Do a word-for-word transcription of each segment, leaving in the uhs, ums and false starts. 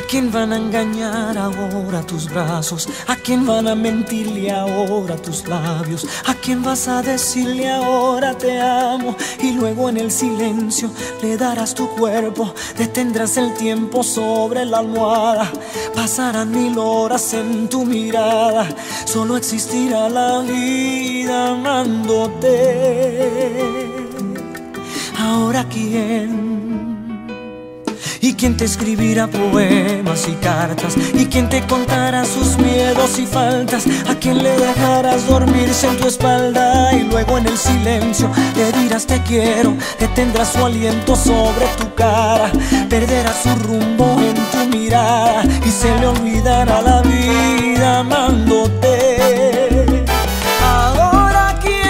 quién van a engañar ahora tus brazos? ¿A quién van a mentirle ahora tus labios? ¿A quién vas a decirle ahora te amo? Y luego en el silencio le darás tu cuerpo, detendrás el tiempo sobre la almohada. Pasarán mil horas en tu mirada, solo existirá la vida amándote. Ahora quién, y quién te escribirá poemas y cartas, y quién te contará sus miedos y faltas, a quién le dejarás dormirse en tu espalda y luego en el silencio le dirás te quiero, detendrás su aliento sobre tu cara, perderás su rumbo en tu mirada y se le olvidará la vida amándote. Ahora quién,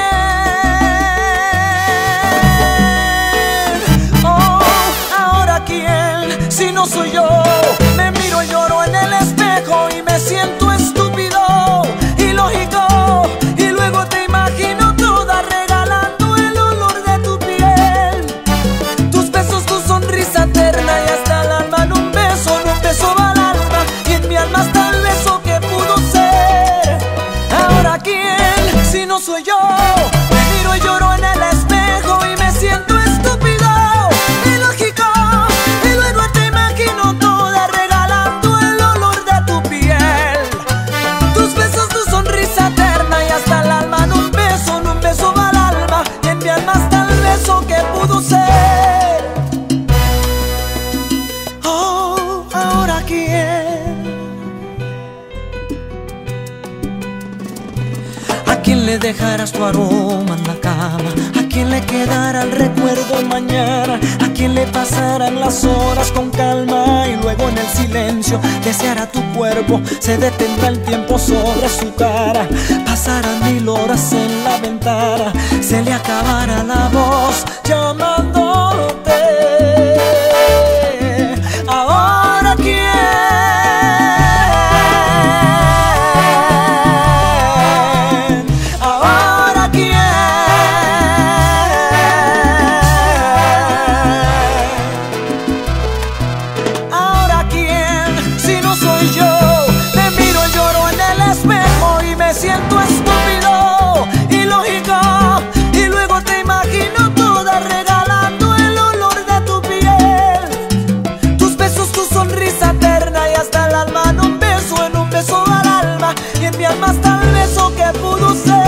oh, ahora quién, si no soy yo. Me miro y lloro en el espejo y me siento estúpido, ilógico, y luego te imagino toda regalando el olor de tu piel, tus besos, tu sonrisa eterna y hasta el alma en un beso, en un beso va al alma y en mi alma hasta el beso que pudo ser. Ahora quién, si no soy yo. Me miro y lloro en el espejo y me siento estúpido, ilógico, y luego te imagino toda regalando el olor de tu piel, tus besos, tu sonrisa eterna y hasta el alma en un beso, en un beso va al alma y en mi alma hasta el beso que pudo ser. Oh, ahora quién, ¿a quién le dejarás tu aroma en la cama? ¿A quién le quedará el recuerdo mañana? ¿A quién le pasarán las horas con calma? Y luego en el silencio deseará tu cuerpo, se detendrá el tiempo sobre su cara, pasarán mil horas en la ventana, se le acabará la voz llamándote. Ahora quién, siento estúpido, ilógico, y luego te imagino toda regalando el olor de tu piel, tus besos, tu sonrisa eterna y hasta el alma en un beso, en un beso al alma y en mi alma hasta el beso que pudo ser.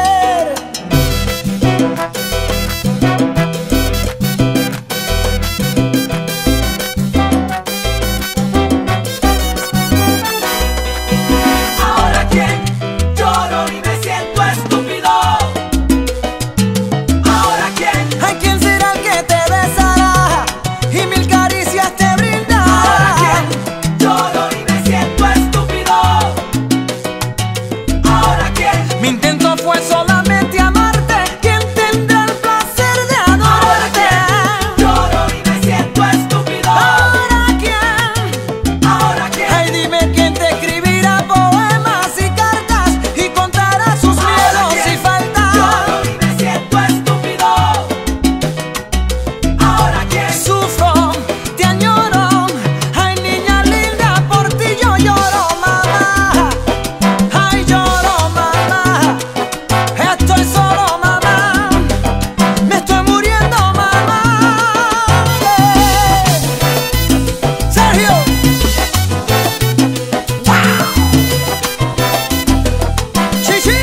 Mi intento fue solamente amarte, ¿quién tendrá el placer de adorarte? Ahora quién, lloro y me siento estúpido. Ahora quién, ahora quién, ay dime quién te escribirá poemas y cartas y contará sus miedos quién, y faltas. lloro y me siento estúpido. Ahora quién, Sufro, te añoro, ay niña linda, por ti yo lloro, mamá. Ay lloro, mamá. Estoy solo, mamá, me estoy muriendo, mamá. Eh. Sergio, wow. Chichi.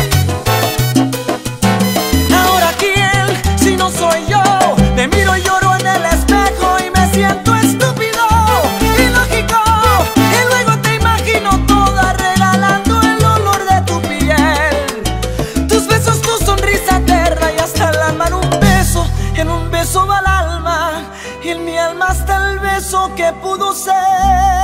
Ahora quién, si no soy yo. Me miro y lloro en el espejo y me siento estúpido, ilógico, y luego te imagino toda regalando el olor de tu piel, tus besos, tu sonrisa eterna y hasta el alma en un beso, en un beso va al alma y en mi alma hasta el beso que pudo ser.